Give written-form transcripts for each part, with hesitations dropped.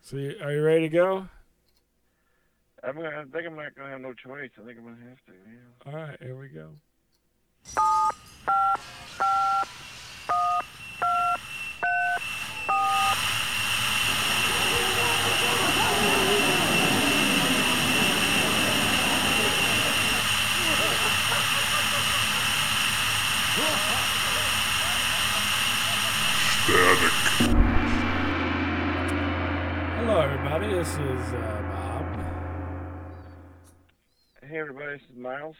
Are you ready to go? I think I'm not gonna have no choice. I think I'm gonna have to. Yeah. All right, here we go. Hello, everybody. This is Bob. Hey everybody, this is Miles.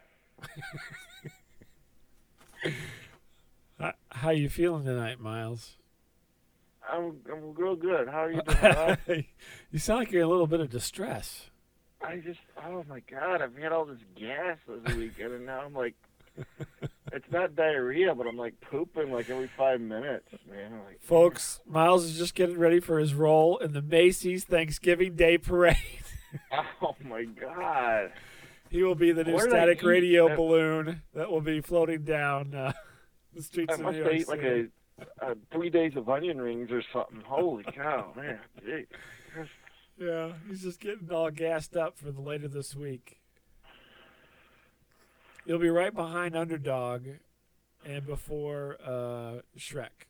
How you feeling tonight, Miles? I'm real good. How are you doing, Bob? You sound like you're in a little bit of distress. Oh my God, I've had all this gas this weekend, and now I'm like, it's not diarrhea, but I'm like pooping like every 5 minutes, man. I'm like, Folks, Miles is just getting ready for his role in the Macy's Thanksgiving Day Parade. oh my God. He will be the new static radio balloon that will be floating down the streets of New York City. I must eat like 3 days of onion rings or something. Holy cow, man. Jeez. Yeah, he's just getting all gassed up for the later this week. You'll be right behind Underdog and before Shrek.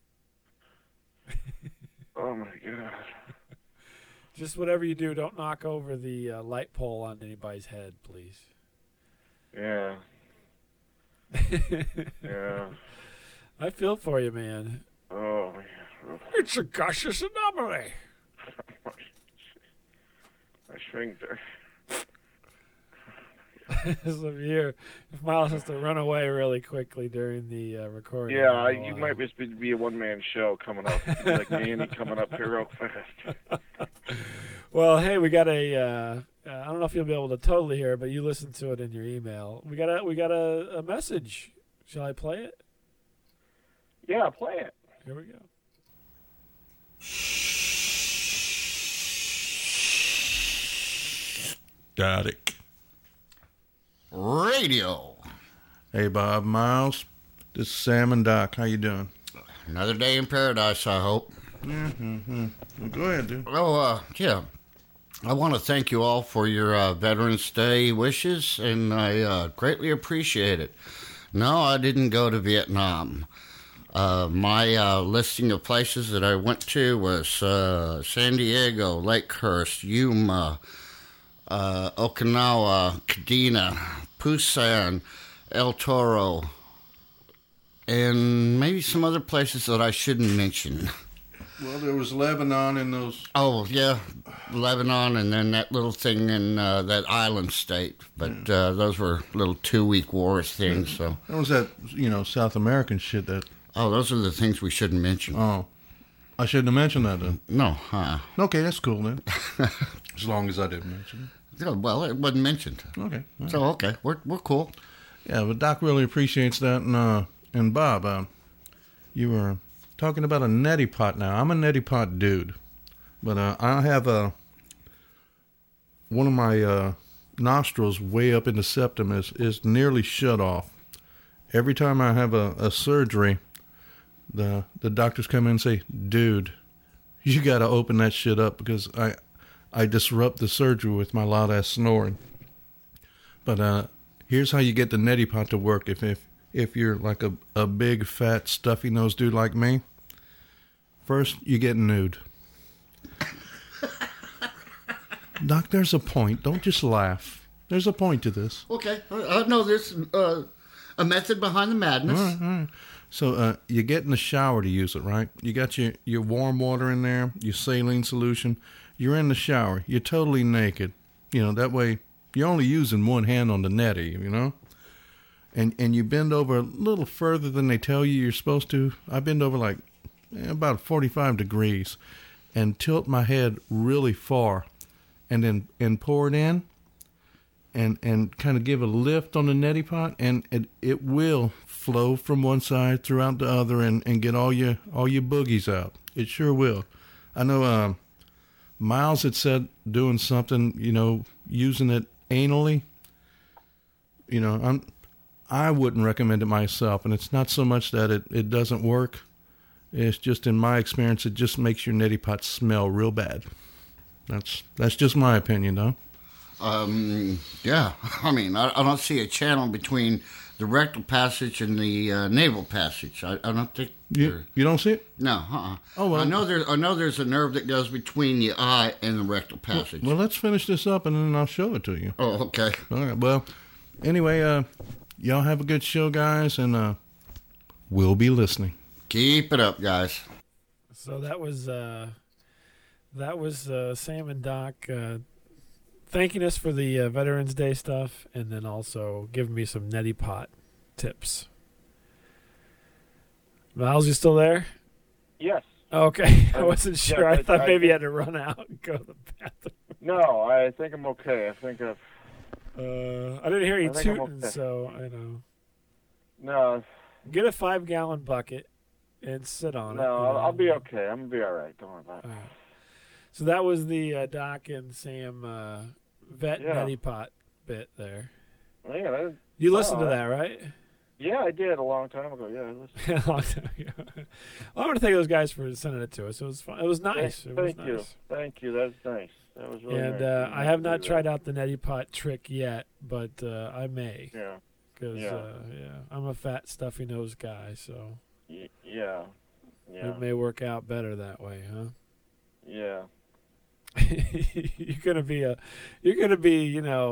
Oh my God. Just whatever you do, don't knock over the light pole on anybody's head, please. Yeah. Yeah. I feel for you, man. Oh, man. It's a gaseous anomaly. My sphincter. If Miles has to run away really quickly during the recording. Yeah, you might just be a one-man show coming up. Like Manny coming up here real fast. Well, hey, we got I don't know if you'll be able to totally hear it, but you listened to it in your email. We got a message. Shall I play it? Yeah, play it. Here we go. Static Radio. Hey, Bob, Miles. This is Sam and Doc. How you doing? Another day in paradise, I hope. Well, go ahead, dude. Oh, yeah. I want to thank you all for your Veterans Day wishes, and I greatly appreciate it. No, I didn't go to Vietnam. My listing of places that I went to was San Diego, Lakehurst, Yuma, Okinawa, Kadena, Busan, El Toro, and maybe some other places that I shouldn't mention. Well, there was Lebanon in those. Oh, yeah, Lebanon, and then that little thing in that island state. But those were little 2-week war things. So That was that, South American shit that. Oh, those are the things we shouldn't mention. Oh, I shouldn't have mentioned that then. No, Okay, that's cool then. As long as I didn't mention it. Yeah, well, it wasn't mentioned. Okay. Right. So, okay, we're cool. Yeah, but Doc really appreciates that. And Bob, you were talking about a neti pot now. I'm a neti pot dude. But I have one of my nostrils way up in the septum is nearly shut off. Every time I have a surgery, the doctors come in and say, dude, you got to open that shit up because I disrupt the surgery with my loud ass snoring. But here's how you get the neti pot to work if you're like a big fat stuffy nosed dude like me. First, you get nude. Doc, there's a point. Don't just laugh. There's a point to this. Okay, I know there's a method behind the madness. All right. So you get in the shower to use it, right? You got your warm water in there, your saline solution. You're in the shower. You're totally naked. That way you're only using one hand on the neti, And you bend over a little further than they tell you you're supposed to. I bend over like about 45 degrees and tilt my head really far and pour it in and kind of give a lift on the neti pot, and it will flow from one side throughout the other and get all your boogies out. It sure will. I know Miles had said doing something, using it anally. I wouldn't recommend it myself, and it's not so much that it doesn't work. It's just, in my experience, it just makes your neti pot smell real bad. That's just my opinion, though. Yeah. I mean, I don't see a channel between the rectal passage and the naval passage. I don't think You don't see it? No. Oh, well. I know there's a nerve that goes between the eye and the rectal passage. Well, let's finish this up and then I'll show it to you. Oh, okay. All right. Well, anyway, y'all have a good show, guys, and we'll be listening. Keep it up, guys. So that was Sam and Doc thanking us for the Veterans Day stuff, and then also giving me some neti pot tips. Miles, you still there? Yes. Okay, I wasn't sure. Yeah, I thought maybe you had to run out and go to the bathroom. No, I think I'm okay. I think I've. I didn't hear you I think I'm tooting, okay. so I know. No, Get a 5-gallon bucket and sit on it. no, you know. I'll be okay. I'm gonna be all right. Don't worry about it. All right. So that was the Doc and Sam vet Yeah. neti pot bit there. Yeah, You listened to Oh, that, right? yeah, I did a long time ago. Yeah, I listened. A long time ago. Well, I want to thank those guys for sending it to us. It was fun. It was nice. It was Thank you. nice. Thank you. That's nice. That was really And nice. I have not tried out the neti pot trick yet, but I may. Yeah. Because Yeah. I'm a fat, stuffy nose guy, so Yeah. Yeah. it may work out better that way, huh? Yeah. You're gonna be,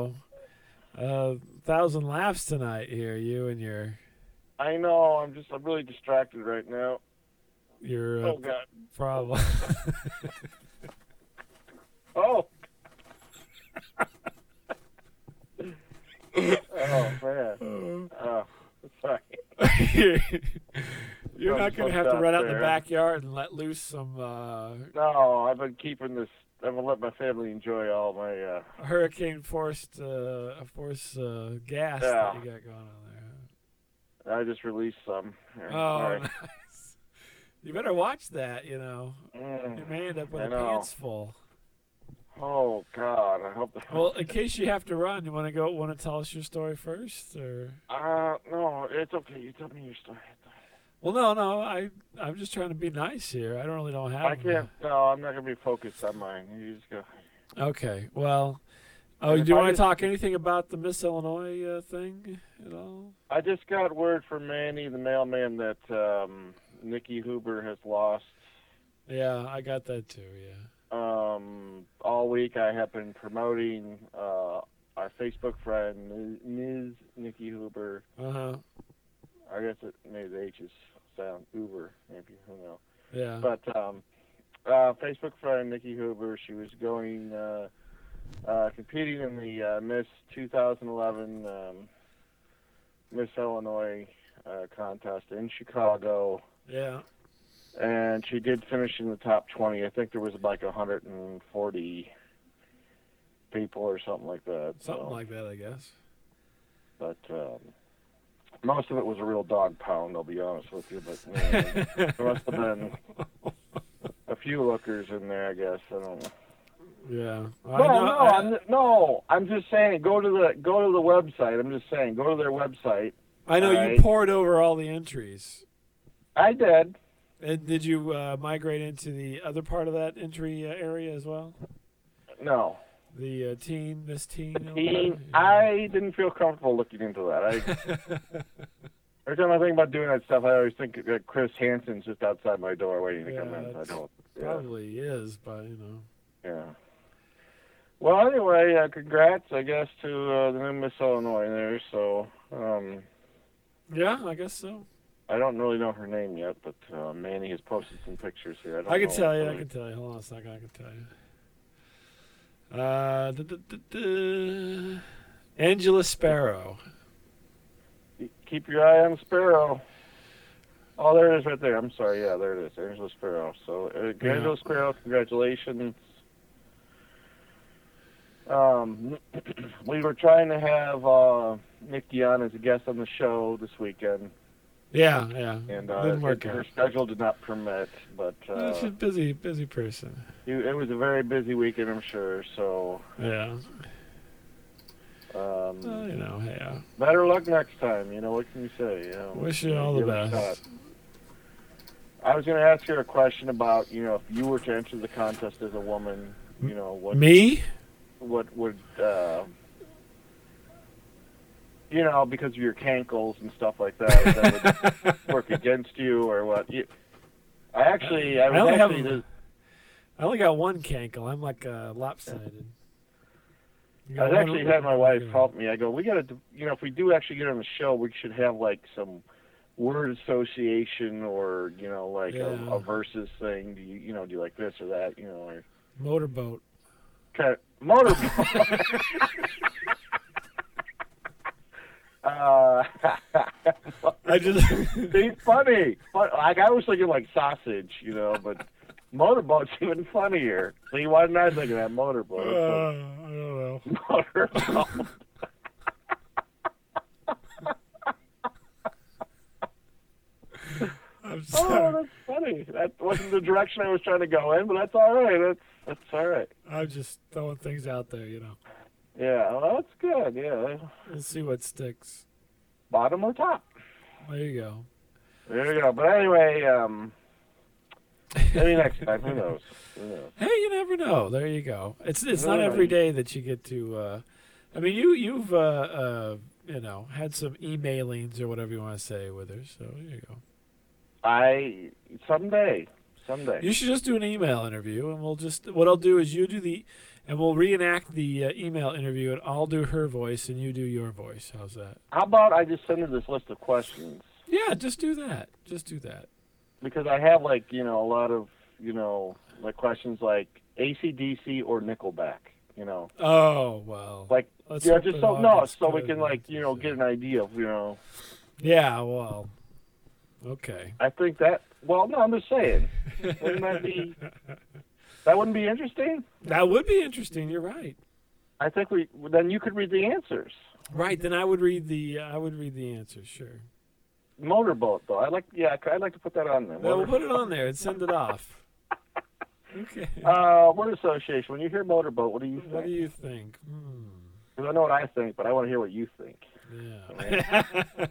1,000 laughs tonight here. You and your I know. I'm really distracted right now. Oh God. problem. Oh. Oh man. Oh, sorry. You're not gonna have to Something run out out in the there. backyard and let loose some No, I've been keeping this. I'm gonna let my family enjoy all my. hurricane force gas Yeah. that you got going on there. I just released some. Here. Oh, All right. nice. You better watch that. You may end up with I a know. pants full. Oh God, I hope. Well, in case you have to run, you want to tell us your story first, or? No, it's okay. You tell me your story. Well, no. I'm just trying to be nice here. I don't have. I can't. No, I'm not gonna be focused on mine. You just go. Okay. Well. Oh, And do you if I want to just- talk anything about the Miss Illinois thing at all? I just got word from Manny, the mailman, that Nikki Huber has lost. Yeah, I got that too. Yeah. All week I have been promoting our Facebook friend, Ms. Nikki Huber. Uh-huh. I guess maybe the H is sound Uber, maybe, who knows. Yeah. But Facebook friend Nikki Huber, she was going competing in the Miss 2011 Miss Illinois contest in Chicago. Yeah. And she did finish in the top 20. I think there was like 140 people or something like that. Something like that, I guess. But most of it was a real dog pound, I'll be honest with you. But there must have been a few lookers in there, I guess. I don't know. Yeah. I'm just saying, go to the website. I'm just saying, go to their website. I know Alright. you poured over all the entries. I did. And did you migrate into the other part of that entry area as well? No. The Miss Teen? I didn't feel comfortable looking into that. Every time I think about doing that stuff, I always think that Chris Hansen's just outside my door waiting to come in. I don't. Yeah. Probably is, but Yeah. Well, anyway, congrats, I guess, to the new Miss Illinois there. So, yeah, I guess so. I don't really know her name yet, but Manny has posted some pictures here. I can tell you. Hold on a second. I can tell you. Angela Sparrow. Keep your eye on Sparrow. Oh, there it is right there. I'm sorry. Yeah, there it is. Angela Sparrow. So, Angela Sparrow, congratulations. We were trying to have Nikki on as a guest on the show this weekend. Yeah. And Didn't work her out. schedule did not permit, but She's a busy person. it was a very busy weekend, I'm sure. So, Yeah. um, Hey, better luck next time. What can you say? wish you all the give it a best. shot. I was going to ask her a question about, if you were to enter the contest as a woman, You know, what Me? would you know, because of your cankles and stuff like that would work against you, or what? I only got one cankle. I'm like lopsided. I was actually had my wife help me. I go, we got to, you know, if we do actually get on the show, we should have like some word association, or you know, like a versus thing. Do you know, do you like this or that? You know, or motorboat. Okay, motorboat. I just see, funny. Like I was thinking like sausage, you know, but motorboat's even funnier. See, why didn't I think of that motorboat? I don't know. Motorboat. I'm sorry. Oh, that's funny. That wasn't the direction I was trying to go in, but that's all right. That's all right. I'm just throwing things out there, you know. Yeah, well, that's good. Yeah. We'll see what sticks. Bottom or top? There you go. There you go. But anyway, maybe next time. Who knows? Who knows? Hey, you never know. There you go. It's not every day that you get to. I mean, you've you know, had some emailings or whatever you want to say with her. So there you go. Someday. You should just do an email interview, and what I'll do is and we'll reenact the email interview, and I'll do her voice, and you do your voice. How's that? How about I just send her this list of questions? Yeah, just do that. Because I have, like, you know, a lot of, you know, like questions like AC/DC or Nickelback, you know. Oh, well. Like, let's yeah, hope just it so all no, gets so we good. can, like, you know, get an idea of, you know. Yeah, well. Okay. I think that. Well, no, I'm just saying. Wouldn't that be? That wouldn't be interesting. That would be interesting. You're right. I think then you could read the answers. Right. Then I would read the answers. Sure. Motorboat, though. I'd like to put that on there. Well, we'll put it on there and send it off. Okay. Word association. When you hear motorboat, what do you think? What do you think? Because I know what I think, but I want to hear what you think. Yeah.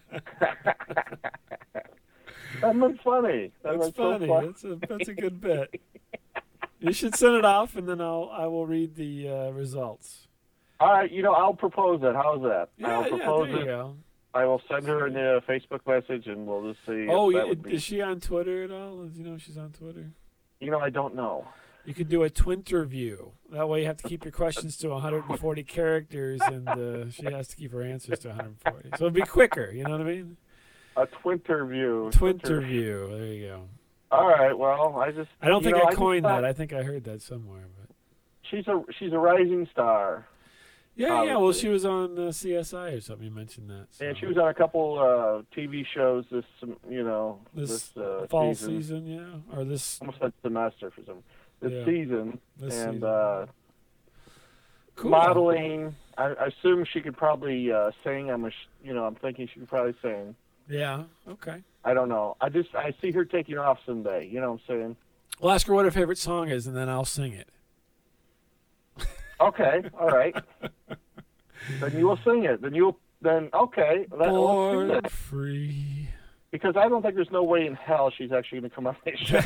That was funny. That's funny. So That's a good bit. You should send it off, and then I will read the results. All right, you know, I'll propose that. How's that? I'll propose there you go. I will send her a Facebook message, and we'll just see. Oh, if that would be... is she on Twitter at all? Do you know if she's on Twitter? You know, I don't know. You could do a Twinterview. That way you have to keep your questions to 140 characters, and she has to keep her answers to 140. So it'd be quicker, you know what I mean? A Twinterview. Twinterview. There you go. All right, well, I don't think I coined that. I think I heard that somewhere. But she's a rising star. Yeah. Well, she was on CSI or something. You mentioned that. So. And she was on a couple TV shows this fall season, yeah, or this almost said semester for some season. Season. Cool. Modeling. I assume she could probably sing. I'm thinking she could probably sing. Yeah. Okay. I don't know. I see her taking off someday. You know what I'm saying? Well, ask her what her favorite song is, and then I'll sing it. Okay. All right. Then you will sing it. Okay. Born free. Because I don't think there's no way in hell she's actually going to come on this show.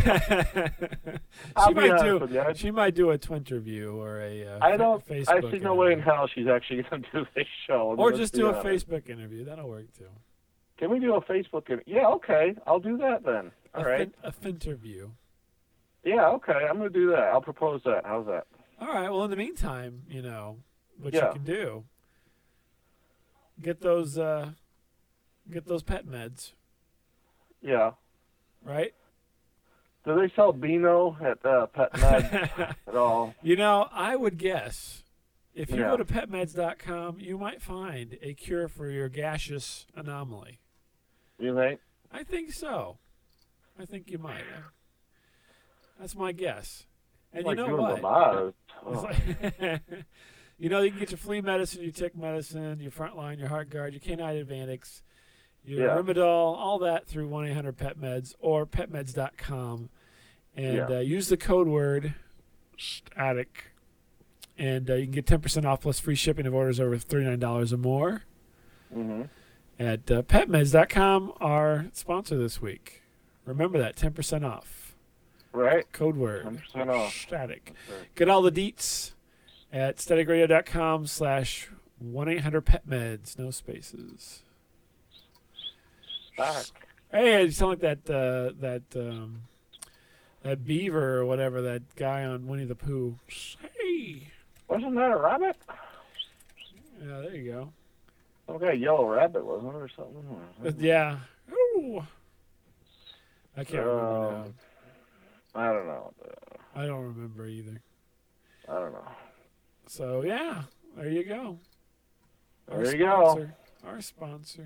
She might do a Twinterview or a Facebook I see no way in interview. hell she's actually going to do this show. Or just do a Facebook interview. That'll work too. Can we do a Facebook interview? Yeah, okay. I'll do that then. All right. A Finterview. Yeah, okay. I'm going to do that. I'll propose that. How's that? All right. Well, in the meantime, you know, what you can do. Get those pet meds. Yeah. Right? Do they sell Beano at Pet Meds at all? You know, I would guess if you go to petmeds.com, you might find a cure for your gaseous anomaly. You think? I think so. I think you might. That's my guess. And like you know doing what? Oh. You know, you can get your flea medicine, your tick medicine, your Frontline, your Heart Guard, your Canine Advantix, your Rimadol, all that through 1-800-PET-MEDS or petmeds.com. And use the code word STATIC. And you can get 10% off plus free shipping of orders over $39 or more. Mm-hmm. At petmeds.com, our sponsor this week. Remember that, 10% off. Right. Code word. 100% off. Static. Get all the deets at staticradio.com/1-800-PETMEDS. No spaces. Static. Hey, you sound like that beaver or whatever, that guy on Winnie the Pooh. Hey. Wasn't that a rabbit? Yeah, there you go. Some kind of yellow rabbit, wasn't it, or something? Yeah. Ooh. I can't remember now. I don't know. I don't remember either. I don't know. So, yeah, there you go. There you go. Our sponsor.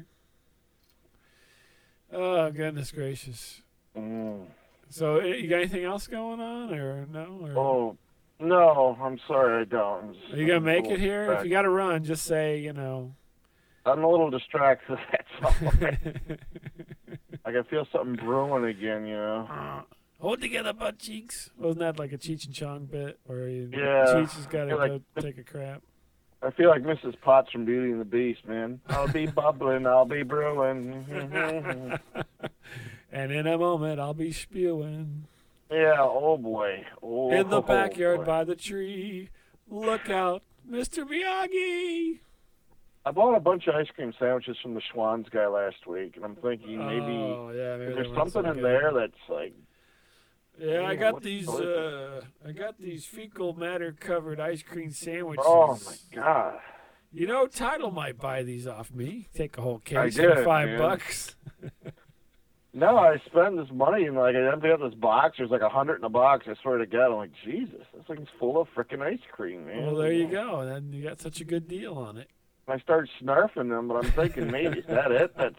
Oh, goodness gracious. So, you got anything else going on, or no? Or? Oh, no, I'm sorry, I don't. Are you going to make it here? Distracted. If you got to run, just say, you know. I'm a little distracted, that's all. I can feel something brewing again, you know. Hold together, butt cheeks. Wasn't that like a Cheech and Chong bit where Cheech has got to go take a crap? I feel like Mrs. Potts from Beauty and the Beast, man. I'll be bubbling, I'll be brewing. And in a moment, I'll be spewing. Yeah, oh boy. Oh, in the backyard by the tree. Look out, Mr. Miyagi. I bought a bunch of ice cream sandwiches from the Schwann's guy last week, and I'm thinking maybe there's something in there that's like. Yeah, I got these. I got these fecal matter covered ice cream sandwiches. Oh my god! You know, Tidal might buy these off me. Take a whole case for $5. No, I spend this money and like I empty out this box. There's like 100 in a box. I swear to God, I'm like, Jesus, this thing's full of freaking ice cream, man. Well, there you go. And then you got such a good deal on it. I start snarfing them, but I'm thinking maybe is that it? That's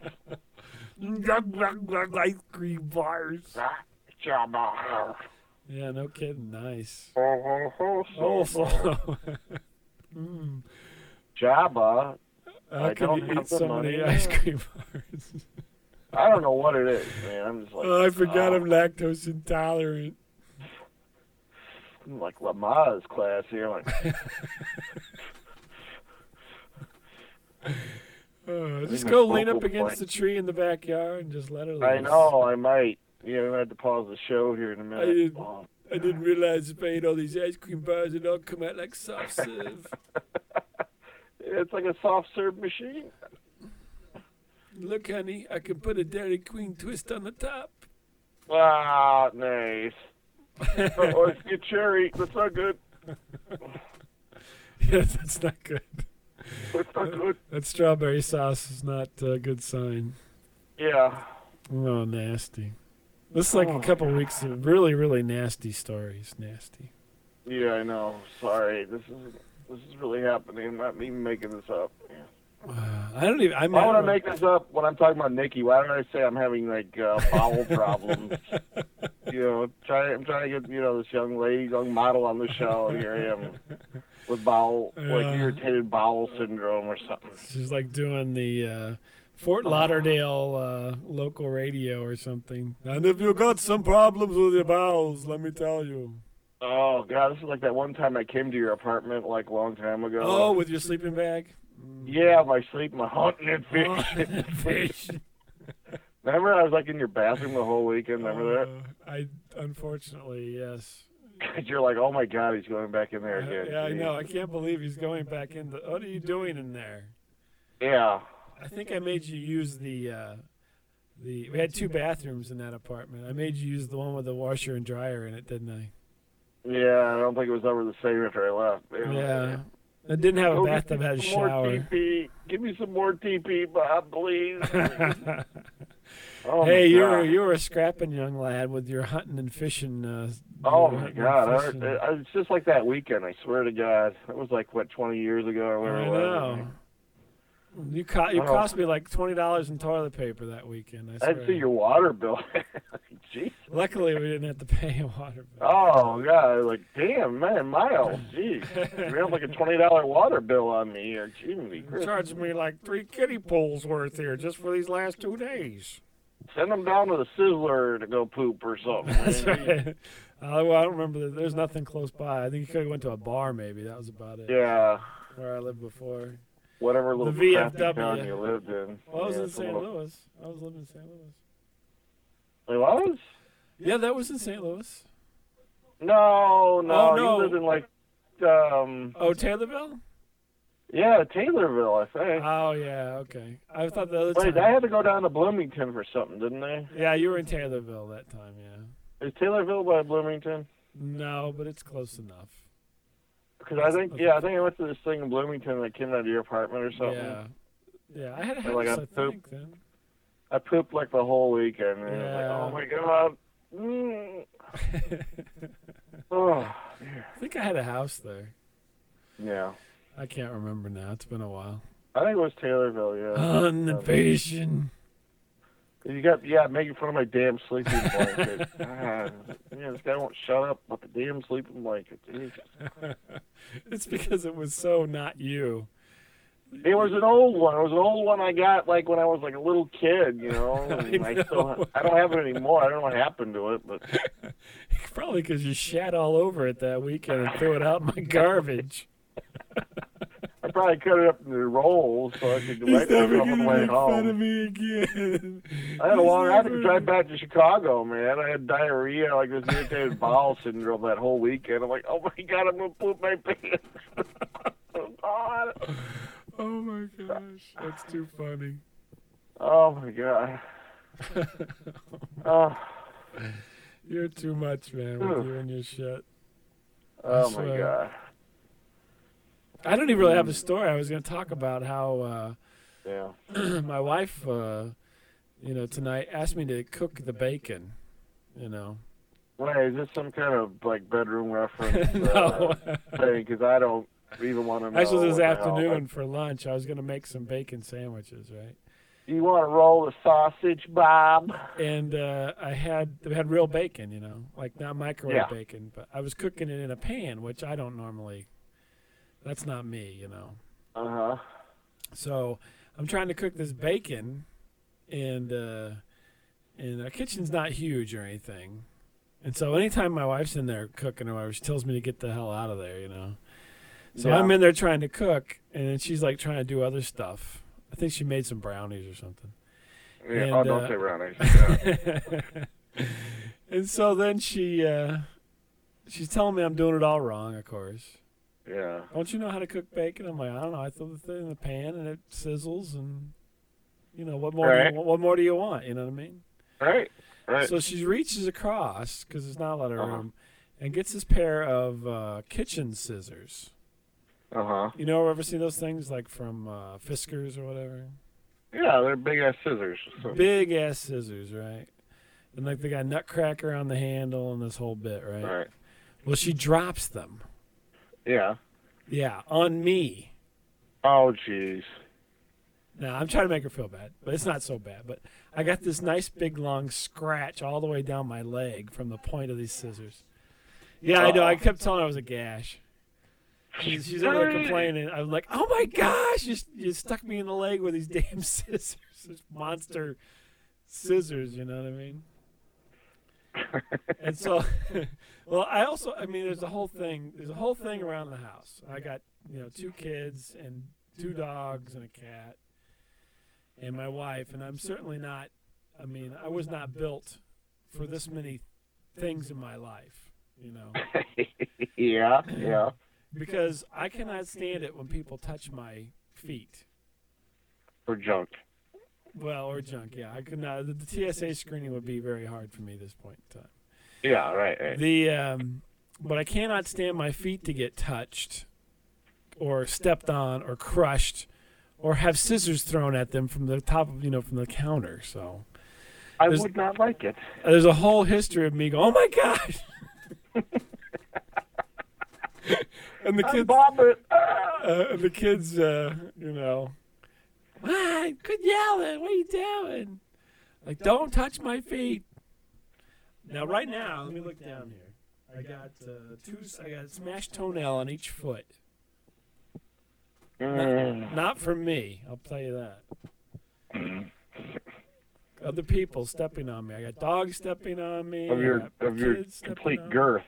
ice cream bars. Jabba. Yeah, no kidding. Nice. Jabba. I don't eat so many ice cream bars. I don't know what it is, man. I'm just like. Oh, I forgot I'm lactose intolerant. I'm like Lama's class here. Like. Just go lean up against the tree in the backyard and just let it loose. I know, I might. Yeah, I'm going to have to pause the show here in a minute. I didn't realize if I ate all these ice cream bars, it'd all come out like soft serve. It's like a soft serve machine. Look, honey, I can put a Dairy Queen twist on the top. Ah, nice. Let's get cherry. That's not good. Yeah, that's not good. That's not good. That strawberry sauce is not a good sign. Yeah. Oh, nasty. This is like a couple weeks of really, really nasty stories. Nasty. Yeah, I know. Sorry. This is really happening. I'm not even making this up. Yeah. I don't even. Why would I make this up when I'm talking about Nikki? Why don't I say I'm having like bowel problems? You know, I'm trying to get this young lady, young model on the show. Here I am with irritated bowel syndrome or something. She's like doing the Fort Lauderdale local radio or something. And if you got some problems with your bowels, let me tell you. Oh God, this is like that one time I came to your apartment like a long time ago. Oh, with your sleeping bag. Yeah, my hunting and fishing. Remember, I was like in your bathroom the whole weekend. Remember that? Unfortunately, yes. You're like, oh my God, he's going back in there again. Yeah, I know. I can't believe he's going back in. What are you doing in there? Yeah. I think I made you use the. We had 2 bathrooms in that apartment. I made you use the one with the washer and dryer in it, didn't I? Yeah, I don't think it was ever the same after I left. Yeah. It didn't have a bathtub, it had a shower. More TP. Give me some more TP, Bob, please. Hey, you were a scrapping young lad with your hunting and fishing. Oh my God! It's just like that weekend. I swear to God, it was like 20 years ago or whatever. I know. You cost me like $20 in toilet paper that weekend. I I'd see your water bill. Jeez. Luckily, we didn't have to pay a water bill. Oh God! Like, damn, man, Miles. Jeez, you have like a $20 water bill on me here. Jiminy Christmas. Charged me like 3 kiddie pools worth here just for these last 2 days. Send them down to the Sizzler to go poop or something. That's right. Well, I don't remember. There's nothing close by. I think you could have went to a bar maybe. That was about it. Yeah. Where I lived before. Whatever little the VFW town you lived in. Well, I was in St. Louis. I was living in St. Louis. It was? Yeah, that was in St. Louis. No, Oh, no. He lived in like. Taylorville? Yeah, Taylorville, I think. Oh, yeah, okay. I thought the other Wait, time. I had to go down to Bloomington for something, didn't I? Yeah, you were in Taylorville that time, yeah. Is Taylorville by Bloomington? No, but it's close enough. Because I think I went to this thing in Bloomington and I came out of your apartment or something. Yeah, I had a house, like, I think, then. I pooped like the whole weekend. And I was like, oh, my God. Oh, dear. I think I had a house there. Yeah. I can't remember now. It's been a while. I think it was Taylorville, yeah. On the patient. You got, making fun of my damn sleeping blanket. This guy won't shut up about the damn sleeping blanket. Jesus. It's because it was so not you. It was an old one. It was an old one I got like when I was like a little kid, you know. And I don't have it anymore. I don't know what happened to it, but probably because you shat all over it that weekend and threw it out in my garbage. I probably cut it up into rolls so I could wipe myself on the way home. Fun of me again. I had to drive back to Chicago, man. I had diarrhea, like this irritated bowel syndrome that whole weekend. I'm like, oh my God, I'm gonna poop my pants. Oh God. Oh my gosh, that's too funny. Oh my God. Oh. You're too much, man, with you and your shit. Oh my God. I don't even really have a story. I was going to talk about how my wife, tonight asked me to cook the bacon, you know. Wait, is this some kind of like bedroom reference No. thing? Because I don't even want to know. Actually, this afternoon for lunch, I was going to make some bacon sandwiches, right? You want to roll the sausage, Bob? And we had real bacon, you know, like not microwave bacon, but I was cooking it in a pan, which I don't normally. That's not me, you know. Uh-huh. So I'm trying to cook this bacon, and our kitchen's not huge or anything. And so anytime my wife's in there cooking or whatever, she tells me to get the hell out of there, you know. So I'm in there trying to cook, and then she's like trying to do other stuff. I think she made some brownies or something. Yeah, don't say brownies. Yeah. And so then she's telling me I'm doing it all wrong, of course. Yeah. Don't you know how to cook bacon? I'm like, I don't know. I throw the thing in the pan and it sizzles, and you know what more? What more do you want? You know what I mean? Right. So she reaches across because there's not a lot of room, and gets this pair of kitchen scissors. You know, ever seen those things like from Fiskars or whatever? Yeah, they're big ass scissors. So. Big ass scissors, right? And like they got nutcracker on the handle and this whole bit, right? Right. Well, she drops them. Yeah. Yeah, on me. Oh, jeez. Now, I'm trying to make her feel bad, but it's not so bad. But I got this nice big long scratch all the way down my leg from the point of these scissors. Yeah, I know. I kept telling her it was a gash. She's in there complaining. I'm like, oh my gosh, you stuck me in the leg with these damn scissors. These monster scissors, you know what I mean? And so, well, I mean, there's a whole thing around the house. I got, 2 kids and 2 dogs and a cat and my wife, and I'm certainly not, I was not built for this many things in my life, you know. Yeah. Because I cannot stand it when people touch my feet. Or junk. Well, or junk, yeah. I could not. The TSA screening would be very hard for me at this point in time. Yeah, right. But I cannot stand my feet to get touched, or stepped on, or crushed, or have scissors thrown at them from the top of, from the counter. So I would not like it. There's a whole history of me going, oh my gosh. And the kids, quit yelling. What are you doing? Like, don't touch my feet. Now, right now, let me look down here. I got I got a smashed toenail on each foot. Not from me, I'll tell you that. Other people stepping on me. I got dogs stepping on me. Of your complete girth.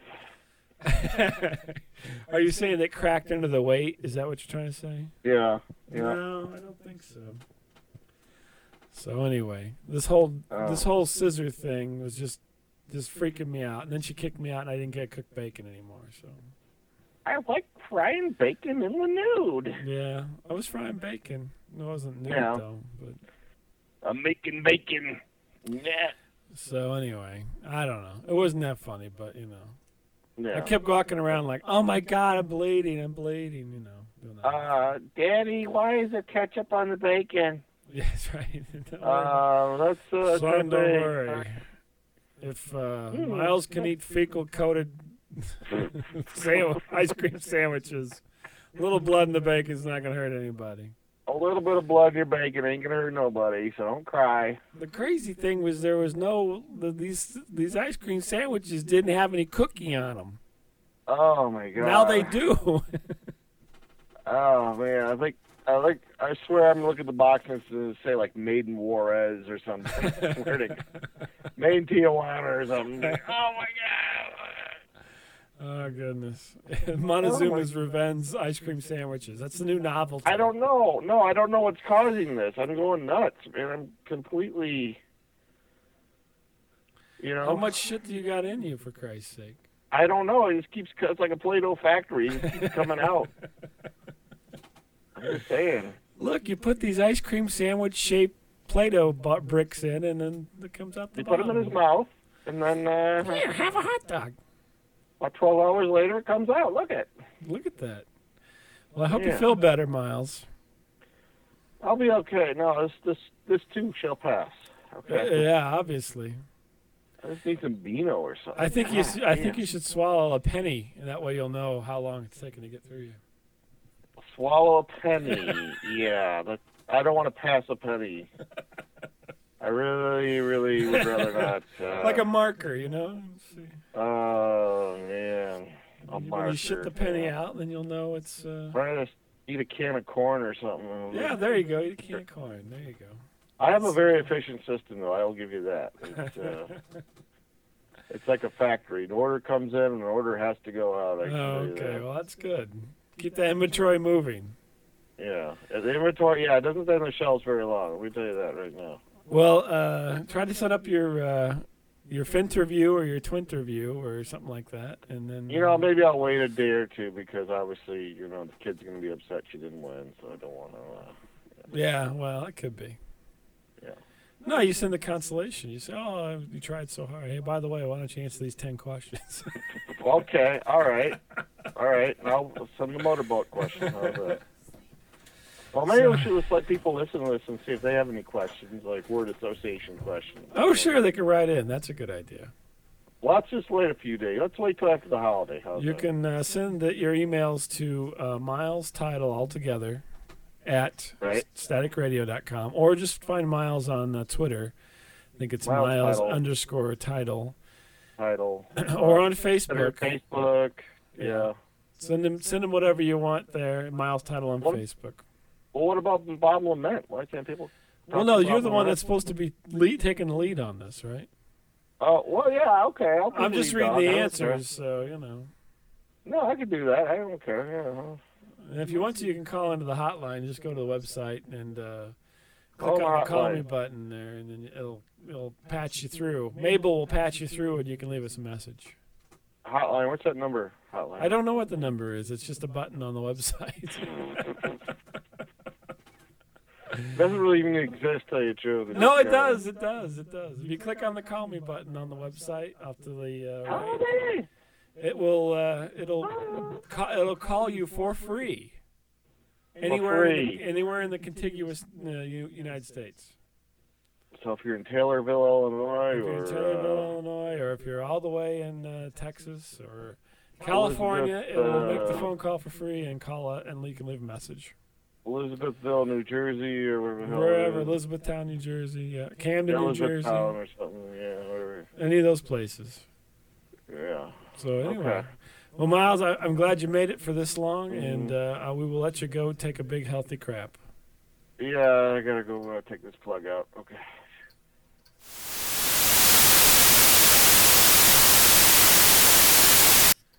Are you saying that cracked under the weight? Is that what you're trying to say? Yeah. No, I don't think so. So anyway, this whole scissor thing was just just freaking me out. And then she kicked me out, and I didn't get cooked bacon anymore. So I like frying bacon in the nude. Yeah, I was frying bacon. It wasn't nude though, but I'm making bacon. Yeah. So anyway, I don't know. It wasn't that funny, but you know. Yeah. I kept walking around like, oh my God, I'm bleeding, you know. Daddy, why is there ketchup on the bacon? Yeah, that's right. That's Son, don't worry. If Miles can eat fecal-coated ice cream sandwiches, a little blood in the bacon is not going to hurt anybody. A little bit of blood in your bacon ain't going to hurt nobody, so don't cry. The crazy thing was there was these ice cream sandwiches didn't have any cookie on them. Oh, my God. Now they do. Oh, man, I swear I'm looking at the box and it's say like Made in Juarez or something. Made in Tijuana or something. Oh my God! Oh goodness! Montezuma's Revenge ice cream sandwiches. That's the new novelty. I don't know. No, I don't know what's causing this. I'm going nuts, man. I'm completely. You know. How much shit do you got in you, for Christ's sake? I don't know. It just keeps. It's like a Play-Doh factory. It just keeps coming out. I'm just saying. Look, you put these ice cream sandwich-shaped Play-Doh bricks in, and then it comes out the bottom. You put them in his mouth, and then... Here, have a hot dog. About 12 hours later, it comes out. Look at that. Well, I hope you feel better, Miles. I'll be okay. No, this too shall pass. Okay. Yeah, obviously. I just need some Beano or something. I think you should swallow a penny, and that way you'll know how long it's taking to get through you. Swallow a penny. Yeah, I don't want to pass a penny. I really, really would rather not. Like a marker, you know? Oh, man. When you shit the penny out, then you'll know it's... Try to eat a can of corn or something. Yeah, there you go. Eat a can of corn. There you go. I have a very efficient system, though. I will give you that. It's like a factory. An order comes in, and an order has to go out. Okay. Well, that's good. Keep the inventory moving. Yeah. The inventory, it doesn't stay on the shelves very long. Let me tell you that right now. Well, try to set up your Finterview or your Twinterview or something like that, and then... maybe I'll wait a day or two because obviously, the kid's going to be upset she didn't win, so I don't want to... Yeah, well, it could be. Yeah. No, you send the consolation. You say, oh, you tried so hard. Hey, by the way, why don't you answer these 10 questions? Okay, all right. I'll send the motorboat question. How's that? Well, maybe we should just let people listen to this and see if they have any questions, like word association questions. Oh, sure, they can write in. That's a good idea. Well, let's just wait a few days. Let's wait till after the holiday. You can send your emails to Miles Title altogether at staticradio.com, or just find Miles on Twitter. I think it's Miles_Title. Or on Facebook. Facebook. Yeah. Send him whatever you want there. Miles Title on Facebook. Well, what about Bob Lament? Why can't people? Well, no, you're the one that's supposed to be taking the lead on this, right? Oh, well, yeah, okay. I'm just reading the answers, so, No, I can do that. I don't care. Yeah. And if you want to, you can call into the hotline. Just go to the website and click on the call me button there, and then it'll patch you through. Mabel will patch you through, and you can leave us a message. Hotline? What's that number? Hotline? I don't know what the number is. It's just a button on the website. Doesn't really even exist, tell you the truth. No, it does. It does. If you click on the call me button on the website off to the right, it will it'll call you for free. Anywhere in the contiguous United States. So if you're in Taylorville, Illinois, or if you're all the way in Texas or California, it will make the phone call for free and call it, and you can leave a message. Elizabethville, New Jersey, or wherever, Elizabethtown, New Jersey, Camden, New Jersey, or something, whatever. Any of those places. Yeah. So anyway, well, Miles, I'm glad you made it for this long, and we will let you go take a big healthy crap. Yeah, I gotta go take this plug out. Okay.